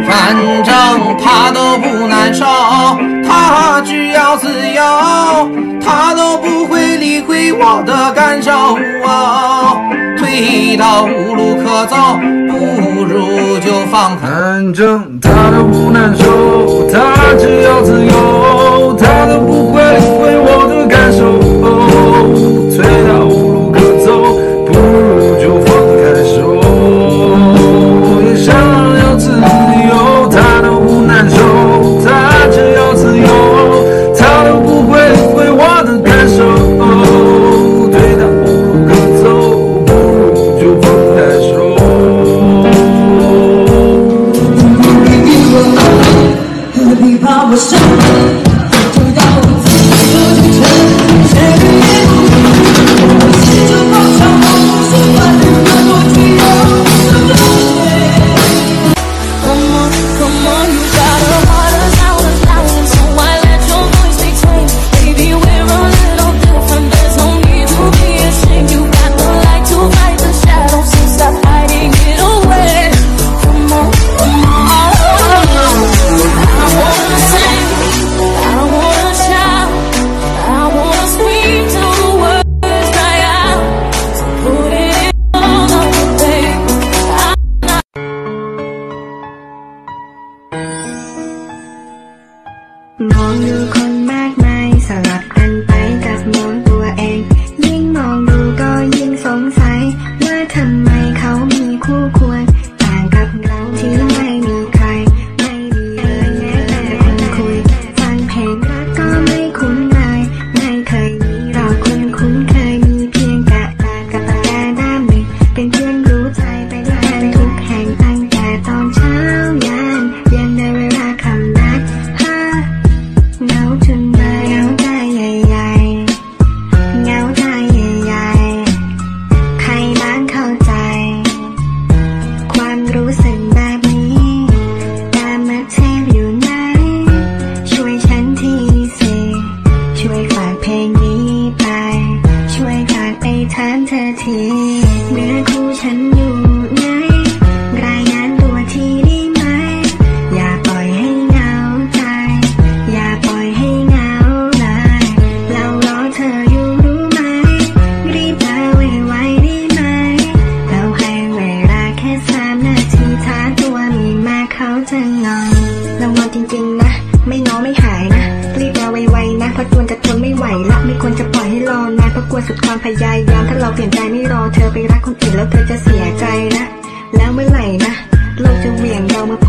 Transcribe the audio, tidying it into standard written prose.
反正他都不难受，他只要自由，他都不会理会我的感受。退到无路可走，不如就放开。 反正他都不难受，他只要自由，他都不会理会我的感受。退到无路可走，不如就放开手。也想要自由，他都不难受，他只要自由，他都不会理会我的感受。退到无路可走，不如就放开手。 何必把我伤害？就让我自由去承认，谁也不理我试着放下我不习惯的过去有什么对 Come on, come on, you got a heart of lion, so why let your voice dictate? Baby, we're a little different, there's no need to be ashamed. You got the light to fight the shadows, so stop hiding it away. Come on, come on. I wanna sing, I wanna shout, I wanna scream till the words dry out. So put it all on the page. มองดูคนมากมายสลับกันไปกับมองตัวเองยิ่งมองดูก็ยิ่งสงสัยว่าทำไมเขามีคู่ควรต่างกับเราที่ไม่มีใครไม่มีเลยแม้แต่คนคุยฟังเพลงรักก็ไม่คุ้นเคยไม่เคยมีเราคนคุ้นเคยมีเพียงกะตากับปากกาด้ามหนึ่งเป็นเพื่อนรู้ใจไปด้วยกันทุกแห่งตั้งแต่ตอนเช้ายันเย็นในเวลาคำนัดเหงาจนเบื่อเหงาใจใหญ่ๆเหงาใจใหญ่ๆใครบ้างเข้าใจความรู้สึกแบบนี้ตามมาเทพอยู่ไหนช่วยฉันทีสิช่วยฝากเพลงนี้ไปช่วยฝากไปถามเธอทีเนื้อคู่ฉันอยู่ไหนรายงานตัวทีได้ไหมอย่าปล่อยให้เหงาใจอย่าปล่อยให้เหงาเลยเรารอเธออยู่รู้ไหมรีบมาไวๆได้ไหมเราให้เวลาแค่3 นาทีถ้าตัวมีมาเขาจะงอนเรางอนจริงๆนะไม่ง้อไม่หายนะรีบมาไวๆนะเพราะตัวจะทนไม่ไหวละไม่ควรจะปล่อยให้รอนานเพราะกลัวสุดความพยายามถ้าเราเปลี่ยนใจไม่รอเธอไปรักคนอื่นแล้วเธอจะเสียใจนะแล้วเมื่อไหร่นะโลกจะเหวี่ยงเรามา